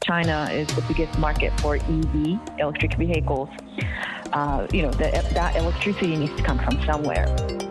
China is the biggest market for EV, electric vehicles. That electricity needs to come from somewhere.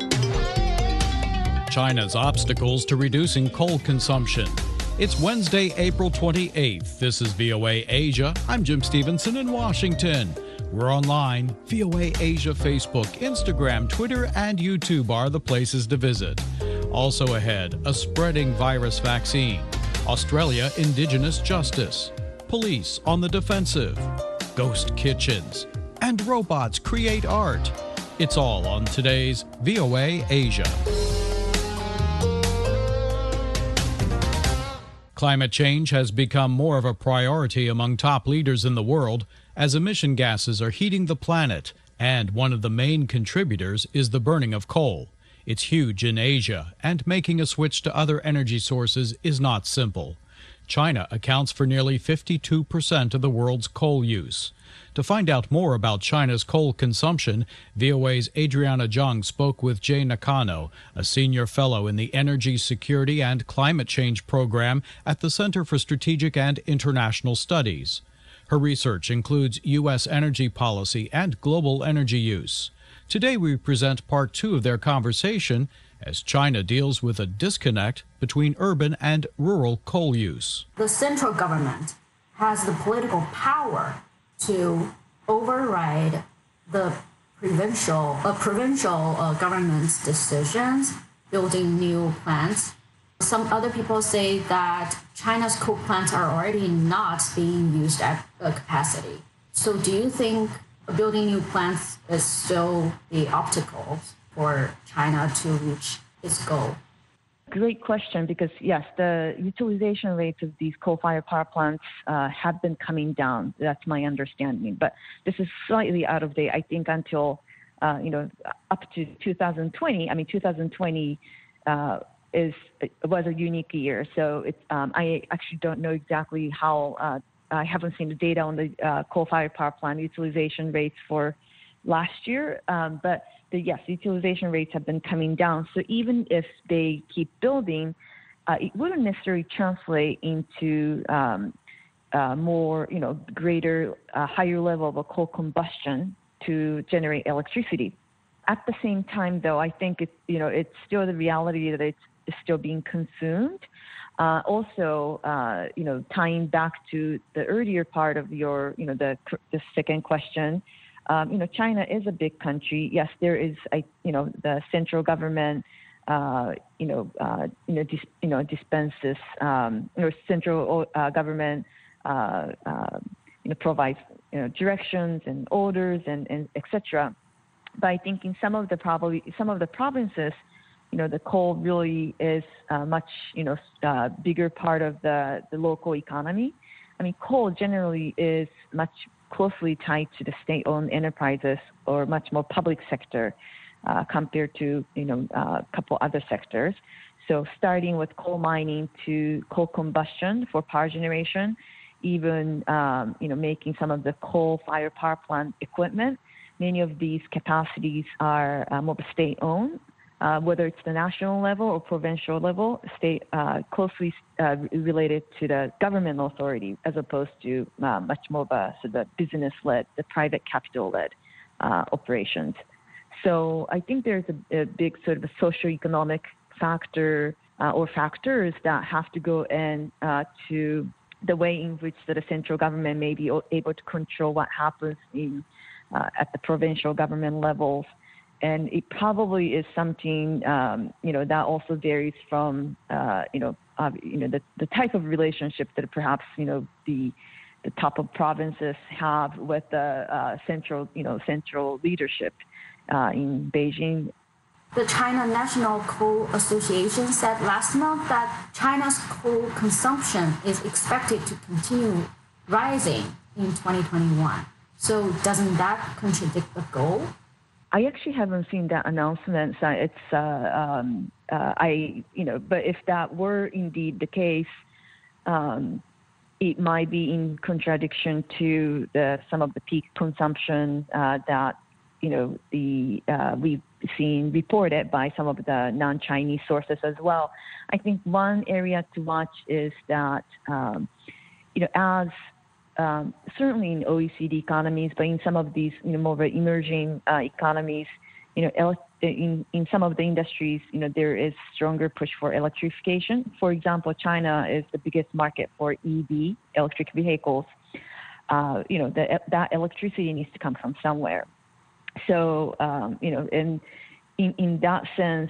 China's obstacles to reducing coal consumption. It's Wednesday, April 28th. This is VOA Asia. I'm Jim Stevenson in Washington. We're online. VOA Asia Facebook, Instagram, Twitter, and YouTube are the places to visit. Also ahead, a spreading virus vaccine. Australia Indigenous justice. Police on the defensive. Ghost kitchens. And robots create art. It's all on today's VOA Asia. Climate change has become more of a priority among top leaders in the world as emission gases are heating the planet, and one of the main contributors is the burning of coal. It's huge in Asia, and making a switch to other energy sources is not simple. China accounts for nearly 52% of the world's coal use. To find out more about China's coal consumption, VOA's Adriana Zhang spoke with Jay Nakano, a senior fellow in the Energy Security and Climate Change Program at the Center for Strategic and International Studies. Her research includes U.S. energy policy and global energy use. Today we present part 2 of their conversation as China deals with a disconnect between urban and rural coal use. The central government has the political power to override the provincial government's decisions, building new plants. Some other people say that China's coal plants are already not being used at capacity. So do you think building new plants is still the obstacle for China to reach its goal? Great question, because yes, the utilization rates of these coal-fired power plants have been coming down. That's my understanding. But this is slightly out of date, I think, until up to 2020. 2020 was a unique year. So I actually don't know exactly how. I haven't seen the data on the coal-fired power plant utilization rates for last year, but yes, utilization rates have been coming down. So even if they keep building, it wouldn't necessarily translate into more, greater, higher level of a coal combustion to generate electricity. At the same time, though, I think it's still the reality that it's still being consumed. Also, tying back to the earlier part of your, the second question. China is a big country. Yes, there is, the central government, dispenses, or central government, provides, directions and orders and etc. But I think in some of the provinces, the coal really is much, bigger part of the local economy. Coal generally is much closely tied to the state-owned enterprises or much more public sector compared to, a couple other sectors. So starting with coal mining to coal combustion for power generation, even, making some of the coal-fired power plant equipment. Many of these capacities are more state-owned. Whether it's the national level or provincial level, state closely related to the government authority, as opposed to much more of a sort of business-led, the private capital-led operations. So I think there's a big sort of a socioeconomic factor or factors that have to go in to the way in which the central government may be able to control what happens at the provincial government levels. And it probably is something, that also varies from, the type of relationship that perhaps, the top of provinces have with the central leadership in Beijing. The China National Coal Association said last month that China's coal consumption is expected to continue rising in 2021. So doesn't that contradict the goal? I actually haven't seen that announcement. So it's, but if that were indeed the case, it might be in contradiction to some of the peak consumption that, we've seen reported by some of the non-Chinese sources as well. I think one area to watch is that as certainly in OECD economies, but in some of these, more emerging economies, in some of the industries, there is stronger push for electrification. For example, China is the biggest market for EV, electric vehicles. That electricity needs to come from somewhere. So, in that sense,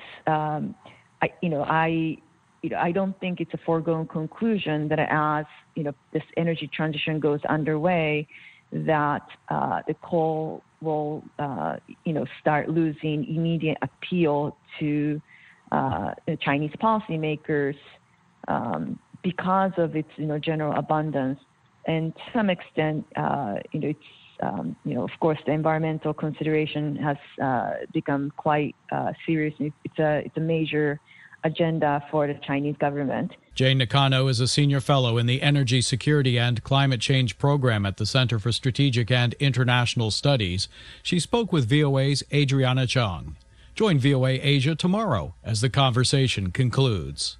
I don't think it's a foregone conclusion that as this energy transition goes underway, that the coal will start losing immediate appeal to the Chinese policymakers because of its general abundance, and to some extent, it's of course the environmental consideration has become quite serious. It's a major agenda for the Chinese government. Jane Nakano is a senior fellow in the Energy Security and Climate Change Program at the Center for Strategic and International Studies. She spoke with VOA's Adriana Chung. Join VOA Asia tomorrow as the conversation concludes.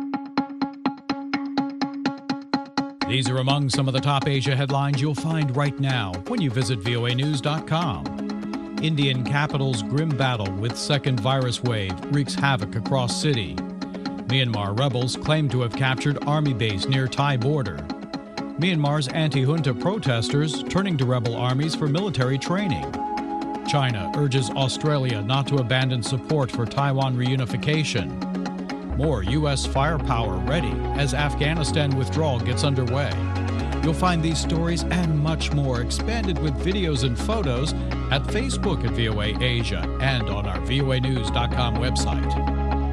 These are among some of the top Asia headlines you'll find right now when you visit voanews.com. Indian capital's grim battle with second virus wave wreaks havoc across city. Myanmar rebels claim to have captured army base near Thai border. Myanmar's anti-junta protesters turning to rebel armies for military training. China urges Australia not to abandon support for Taiwan reunification. More U.S. firepower ready as Afghanistan withdrawal gets underway. You'll find these stories and much more expanded with videos and photos at Facebook at VOA Asia and on our voanews.com website.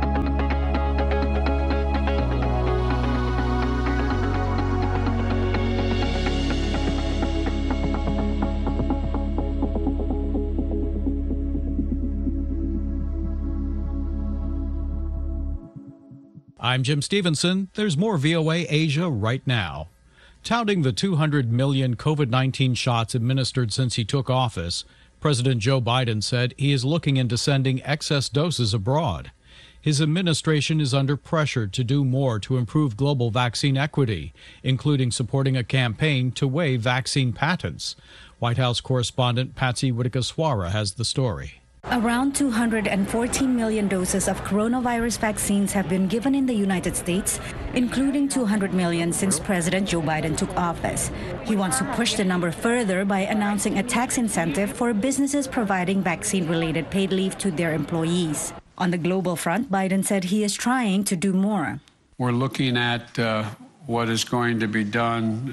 I'm Jim Stevenson. There's more VOA Asia right now. Touting the 200 million COVID-19 shots administered since he took office, President Joe Biden said he is looking into sending excess doses abroad. His administration is under pressure to do more to improve global vaccine equity, including supporting a campaign to waive vaccine patents. White House correspondent Patsy Widakuswara has the story. Around 214 million doses of coronavirus vaccines have been given in the United States, including 200 million since President Joe Biden took office. He wants to push the number further by announcing a tax incentive for businesses providing vaccine-related paid leave to their employees. On the global front, Biden said he is trying to do more. We're looking at what is going to be done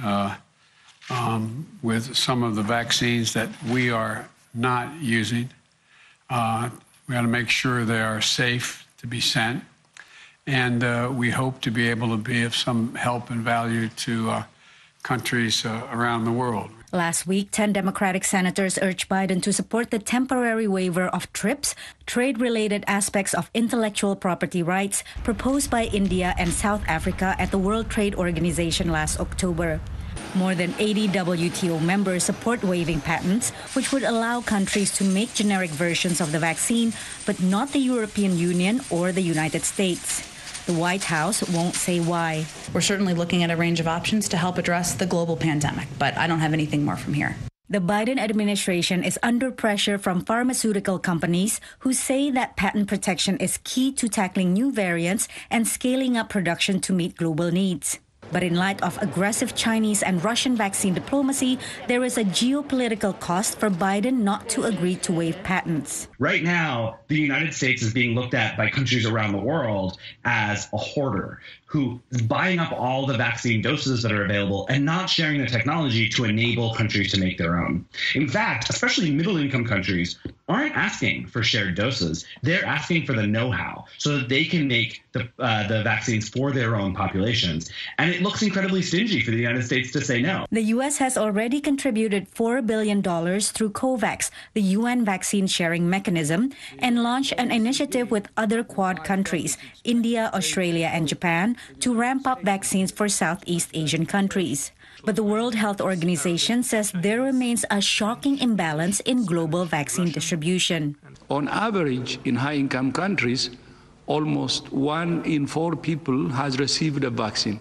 with some of the vaccines that we are not using. We got to make sure they are safe to be sent, and we hope to be able to be of some help and value to countries around the world. Last week, 10 Democratic senators urged Biden to support the temporary waiver of TRIPS, trade-related aspects of intellectual property rights, proposed by India and South Africa at the World Trade Organization last October. More than 80 WTO members support waiving patents, which would allow countries to make generic versions of the vaccine, but not the European Union or the United States. The White House won't say why. We're certainly looking at a range of options to help address the global pandemic, but I don't have anything more from here. The Biden administration is under pressure from pharmaceutical companies who say that patent protection is key to tackling new variants and scaling up production to meet global needs. But in light of aggressive Chinese and Russian vaccine diplomacy, there is a geopolitical cost for Biden not to agree to waive patents. Right now, the United States is being looked at by countries around the world as a hoarder who is buying up all the vaccine doses that are available and not sharing the technology to enable countries to make their own. In fact, especially middle-income countries aren't asking for shared doses. They're asking for the know-how so that they can make the vaccines for their own populations. And it looks incredibly stingy for the United States to say no. The U.S. has already contributed $4 billion through COVAX, the UN vaccine sharing mechanism, and launched an initiative with other Quad countries, India, Australia, and Japan, to ramp up vaccines for Southeast Asian countries. But the World Health Organization says there remains a shocking imbalance in global vaccine distribution. On average, in high-income countries, almost 1 in 4 people has received a vaccine.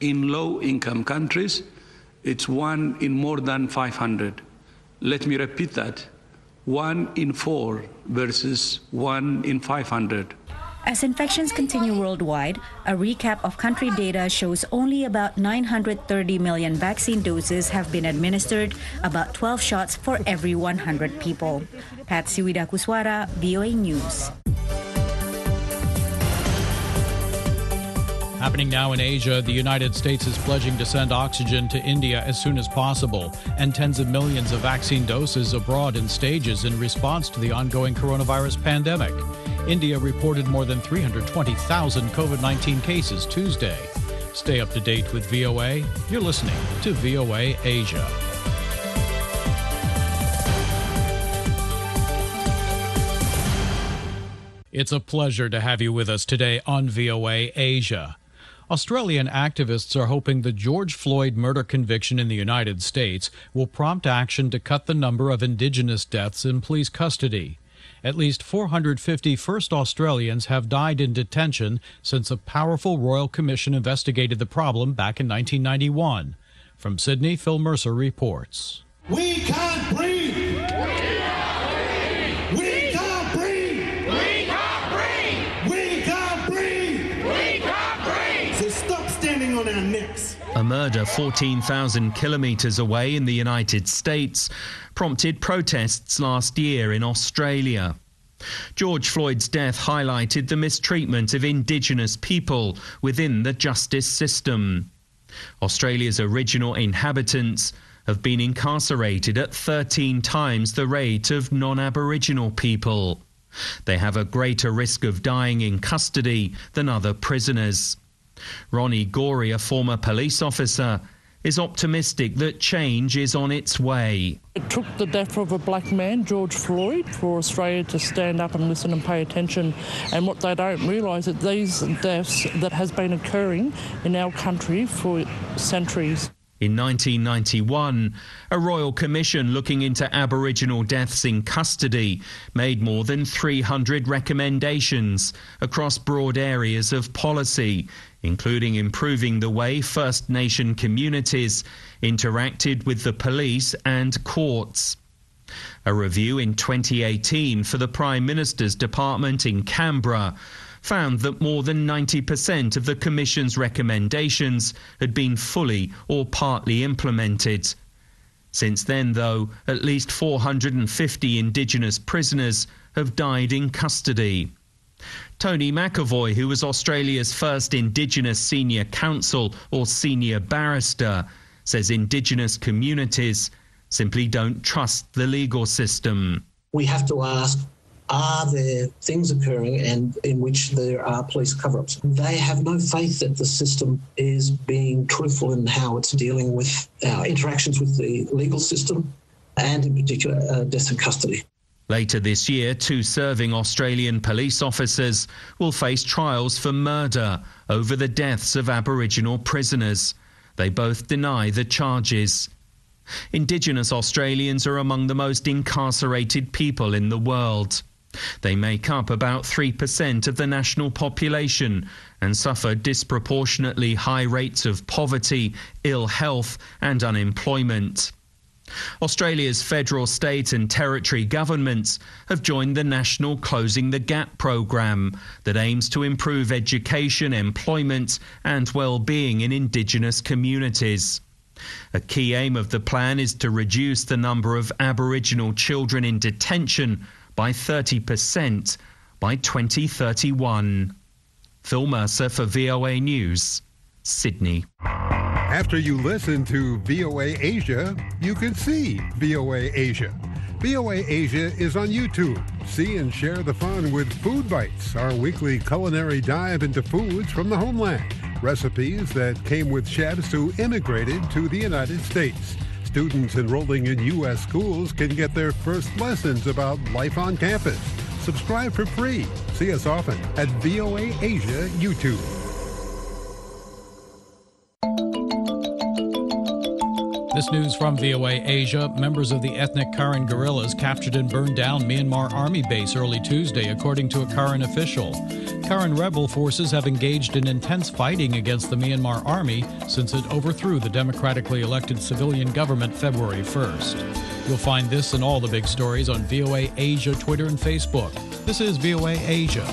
In low-income countries, it's 1 in more than 500. Let me repeat that. 1 in 4 versus 1 in 500. As infections continue worldwide, a recap of country data shows only about 930 million vaccine doses have been administered, about 12 shots for every 100 people. Patsy Widakuswara, VOA News. Happening now in Asia, the United States is pledging to send oxygen to India as soon as possible, and tens of millions of vaccine doses abroad in stages in response to the ongoing coronavirus pandemic. India reported more than 320,000 COVID-19 cases Tuesday. Stay up to date with VOA. You're listening to VOA Asia. It's a pleasure to have you with us today on VOA Asia. Australian activists are hoping the George Floyd murder conviction in the United States will prompt action to cut the number of Indigenous deaths in police custody. At least 450 First Australians have died in detention since a powerful Royal Commission investigated the problem back in 1991. From Sydney, Phil Mercer reports. We can't breathe! We can't breathe! We can't breathe! We can't breathe! We can't breathe! We can't breathe! So stop standing on our necks. A murder 14,000 kilometres away in the United States prompted protests last year in Australia. George Floyd's death highlighted the mistreatment of Indigenous people within the justice system. Australia's original inhabitants have been incarcerated at 13 times the rate of non-Aboriginal people. They have a greater risk of dying in custody than other prisoners. Ronnie Gorey, a former police officer, is optimistic that change is on its way. It took the death of a black man, George Floyd, for Australia to stand up and listen and pay attention. And what they don't realise is these deaths that has been occurring in our country for centuries. In 1991, a Royal Commission looking into Aboriginal deaths in custody made more than 300 recommendations across broad areas of policy, including improving the way First Nation communities interacted with the police and courts. A review in 2018 for the Prime Minister's Department in Canberra found that more than 90% of the Commission's recommendations had been fully or partly implemented. Since then, though, at least 450 Indigenous prisoners have died in custody. Tony McAvoy, who was Australia's first Indigenous senior counsel or senior barrister, says Indigenous communities simply don't trust the legal system. We have to ask, are there things occurring and in which there are police cover-ups? They have no faith that the system is being truthful in how it's dealing with our interactions with the legal system and in particular deaths in custody. Later this year, 2 serving Australian police officers will face trials for murder over the deaths of Aboriginal prisoners. They both deny the charges. Indigenous Australians are among the most incarcerated people in the world. They make up about 3% of the national population and suffer disproportionately high rates of poverty, ill health and unemployment. Australia's federal, state and territory governments have joined the National Closing the Gap programme that aims to improve education, employment and well-being in Indigenous communities. A key aim of the plan is to reduce the number of Aboriginal children in detention by 30% by 2031. Phil Mercer for VOA News, Sydney. After you listen to VOA Asia, you can see VOA Asia. VOA Asia is on YouTube. See and share the fun with Food Bites, our weekly culinary dive into foods from the homeland. Recipes that came with chefs who immigrated to the United States. Students enrolling in U.S. schools can get their first lessons about life on campus. Subscribe for free. See us often at VOA Asia YouTube. This news from VOA Asia. Members of the ethnic Karen guerrillas captured and burned down Myanmar Army base early Tuesday, according to a Karen official. Karen rebel forces have engaged in intense fighting against the Myanmar Army since it overthrew the democratically elected civilian government February 1st. You'll find this and all the big stories on VOA Asia, Twitter, and Facebook. This is VOA Asia.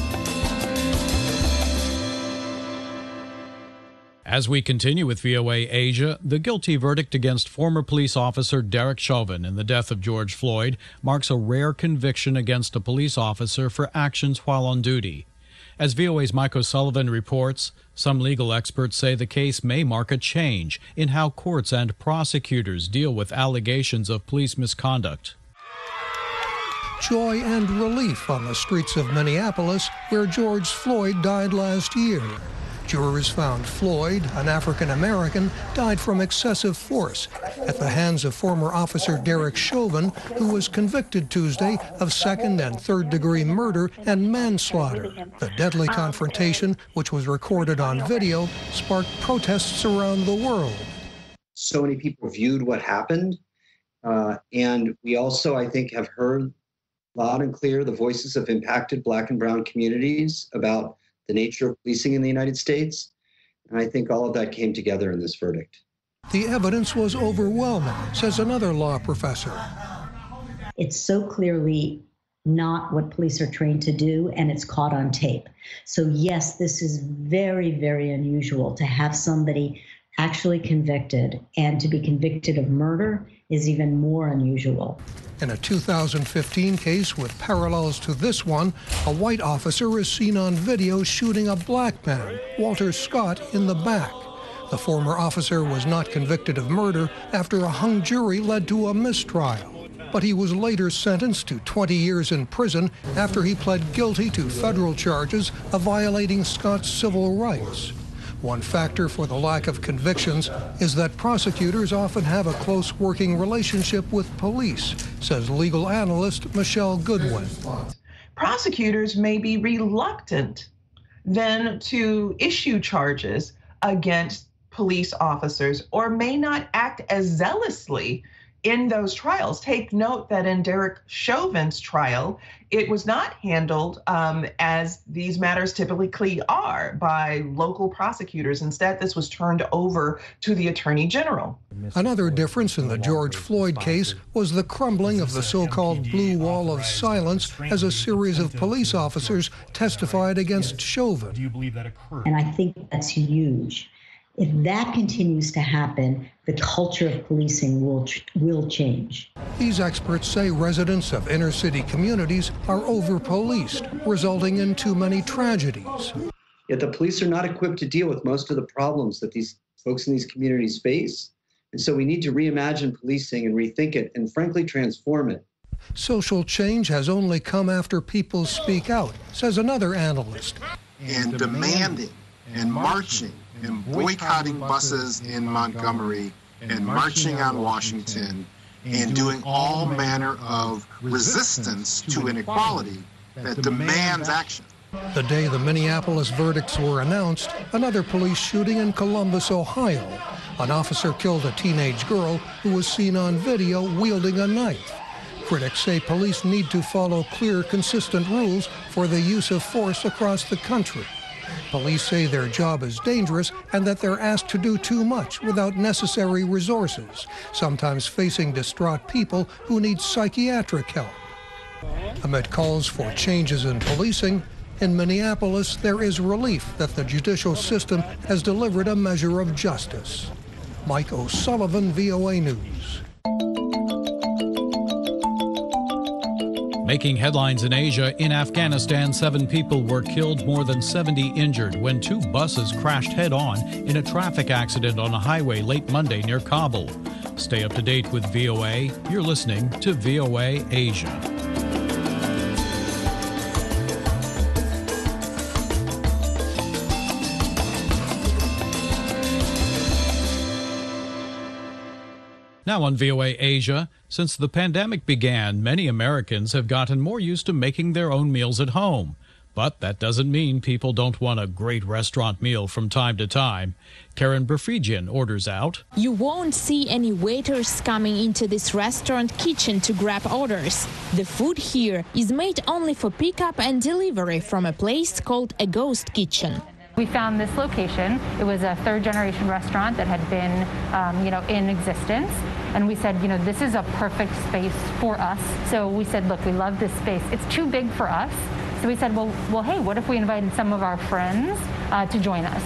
As we continue with VOA Asia, the guilty verdict against former police officer Derek Chauvin in the death of George Floyd marks a rare conviction against a police officer for actions while on duty. As VOA's Mike O'Sullivan reports, some legal experts say the case may mark a change in how courts and prosecutors deal with allegations of police misconduct. Joy and relief on the streets of Minneapolis, where George Floyd died last year. Jurors found Floyd, an African-American, died from excessive force at the hands of former officer Derek Chauvin, who was convicted Tuesday of second- and third-degree murder and manslaughter. The deadly confrontation, which was recorded on video, sparked protests around the world. So many people viewed what happened, and we also, I think, have heard loud and clear the voices of impacted Black and brown communities about the nature of policing in the United States. And I think all of that came together in this verdict. The evidence was overwhelming, says another law professor. It's so clearly not what police are trained to do, and it's caught on tape. So yes, this is very, very unusual to have somebody actually convicted, and to be convicted of murder is even more unusual. In a 2015 case with parallels to this one, a white officer is seen on video shooting a black man, Walter Scott, in the back. The former officer was not convicted of murder after a hung jury led to a mistrial. But he was later sentenced to 20 years in prison after he pled guilty to federal charges of violating Scott's civil rights. One factor for the lack of convictions is that prosecutors often have a close working relationship with police, says legal analyst Michelle Goodwin. Prosecutors may be reluctant then to issue charges against police officers, or may not act as zealously in those trials. Take note that in Derek Chauvin's trial, it was not handled as these matters typically are by local prosecutors. Instead, this was turned over to the Attorney General. Another difference in the George Floyd case was the crumbling of the so-called blue wall of silence as a series of police officers testified against Chauvin. Do you believe that occurred? And I think that's huge. If that continues to happen, the culture of policing will change. These experts say residents of inner-city communities are over-policed, resulting in too many tragedies. Yet the police are not equipped to deal with most of the problems that these folks in these communities face. And so we need to reimagine policing and rethink it and frankly transform it. Social change has only come after people speak out, says another analyst. And demanding and marching and boycotting buses in Montgomery and marching on Washington and doing all manner of resistance to inequality that demands action. The day the Minneapolis verdicts were announced, another police shooting in Columbus, Ohio. An officer killed a teenage girl who was seen on video wielding a knife. Critics say police need to follow clear, consistent rules for the use of force across the country. Police say their job is dangerous and that they're asked to do too much without necessary resources, sometimes facing distraught people who need psychiatric help. Amid calls for changes in policing, in Minneapolis there is relief that the judicial system has delivered a measure of justice. Mike O'Sullivan, VOA News. Making headlines in Asia, in Afghanistan, 7 people were killed, more than 70 injured when 2 buses crashed head-on in a traffic accident on a highway late Monday near Kabul. Stay up to date with VOA. You're listening to VOA Asia. Now on VOA Asia, since the pandemic began, many Americans have gotten more used to making their own meals at home. But that doesn't mean people don't want a great restaurant meal from time to time. Karen Berfrigian orders out. You won't see any waiters coming into this restaurant kitchen to grab orders. The food here is made only for pickup and delivery from a place called a ghost kitchen. We found this location. It was a third-generation restaurant that had been, in existence. And we said, this is a perfect space for us. So we said, look, we love this space. It's too big for us. So we said, well, hey, what if we invited some of our friends to join us?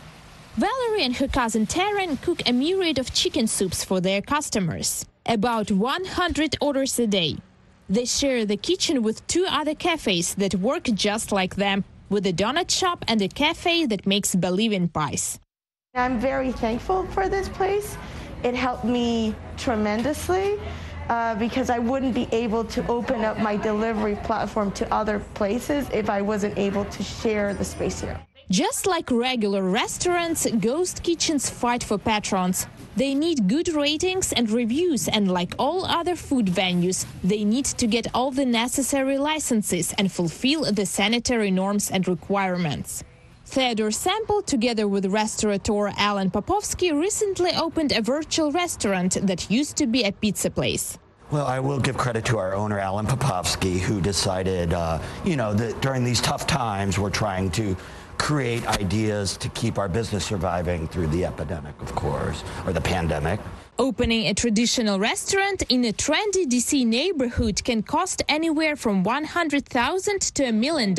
Valerie and her cousin Taryn cook a myriad of chicken soups for their customers. About 100 orders a day. They share the kitchen with 2 other cafes that work just like them, with a donut shop and a cafe that makes bolivian pies. I'm very thankful for this place. It helped me tremendously because I wouldn't be able to open up my delivery platform to other places if I wasn't able to share the space here. Just like regular restaurants, ghost kitchens fight for patrons. They need good ratings and reviews, and like all other food venues, they need to get all the necessary licenses and fulfill the sanitary norms and requirements. Theodore Sample, together with restaurateur Alan Popovsky, recently opened a virtual restaurant that used to be a pizza place. Well, I will give credit to our owner, Alan Popovsky, who decided, that during these tough times, we're trying to create ideas to keep our business surviving through the epidemic, of course, or the pandemic. Opening a traditional restaurant in a trendy DC neighborhood can cost anywhere from $100,000 to $1 million.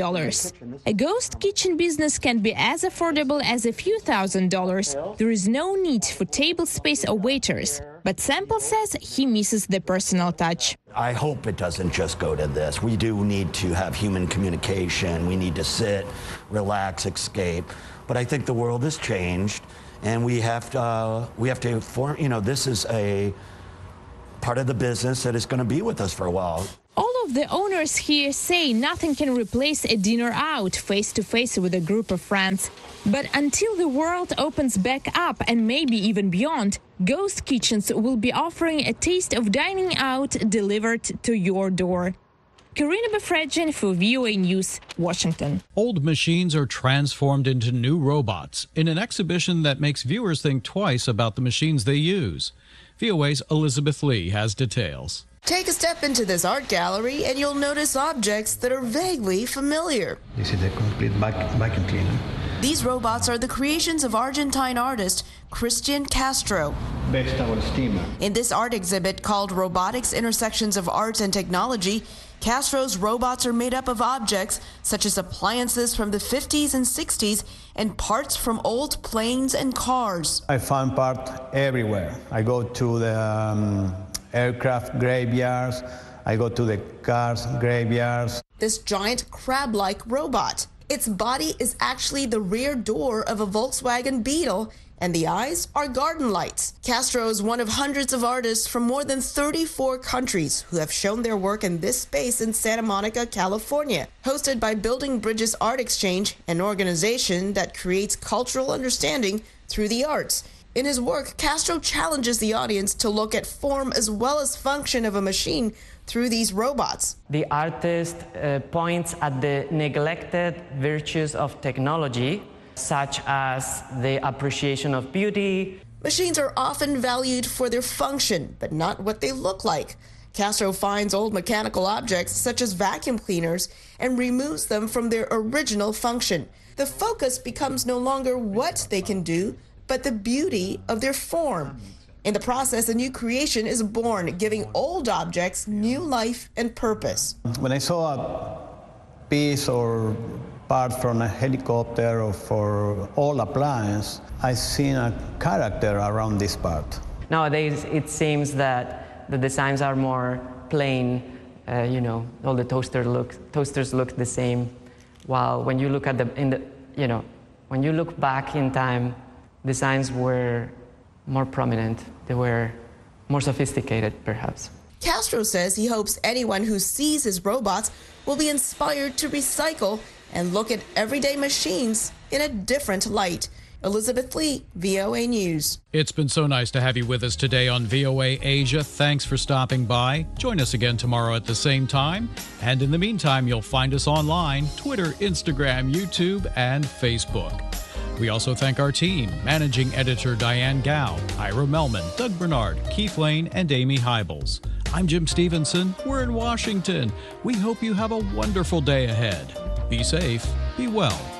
A ghost kitchen business can be as affordable as a few $1,000s. There is no need for table space or waiters. But Sample says he misses the personal touch. I hope it doesn't just go to this. We do need to have human communication. We need to sit, relax, escape. But I think the world has changed. And we have to form, this is a part of the business that is going to be with us for a while. All of the owners here say nothing can replace a dinner out face-to-face with a group of friends. But until the world opens back up and maybe even beyond, ghost kitchens will be offering a taste of dining out delivered to your door. Karina Befredjian for VOA News, Washington. Old machines are transformed into new robots in an exhibition that makes viewers think twice about the machines they use. VOA's Elizabeth Lee has details. Take a step into this art gallery and you'll notice objects that are vaguely familiar. This is a complete vacuum cleaner. These robots are the creations of Argentine artist Cristian Castro. Vegetable steamer. In this art exhibit called Robotics Intersections of Art and Technology, Castro's robots are made up of objects such as appliances from the 50s and 60s and parts from old planes and cars. I found parts everywhere. I go to the aircraft graveyards. I go to the cars graveyards. This giant crab-like robot. Its body is actually the rear door of a Volkswagen Beetle, and the eyes are garden lights. Castro is one of hundreds of artists from more than 34 countries who have shown their work in this space in Santa Monica, California. Hosted by Building Bridges Art Exchange, an organization that creates cultural understanding through the arts. In his work, Castro challenges the audience to look at form as well as function of a machine through these robots. The artist points at the neglected virtues of technology, such as the appreciation of beauty. Machines are often valued for their function, but not what they look like. Castro finds old mechanical objects, such as vacuum cleaners, and removes them from their original function. The focus becomes no longer what they can do, but the beauty of their form. In the process, a new creation is born, giving old objects new life and purpose. When I saw a piece or part from a helicopter or for all appliance, I seen a character around this part. Nowadays, it seems that the designs are more plain. All the toasters look the same. While when you look at when you look back in time, designs were more prominent. They were more sophisticated, perhaps. Castro says he hopes anyone who sees his robots will be inspired to recycle and look at everyday machines in a different light. Elizabeth Lee, VOA News. It's been so nice to have you with us today on VOA Asia. Thanks for stopping by. Join us again tomorrow at the same time. And in the meantime, you'll find us online, Twitter, Instagram, YouTube, and Facebook. We also thank our team, Managing Editor Diane Gao, Ira Melman, Doug Bernard, Keith Lane, and Amy Hybels. I'm Jim Stevenson. We're in Washington. We hope you have a wonderful day ahead. Be safe, be well.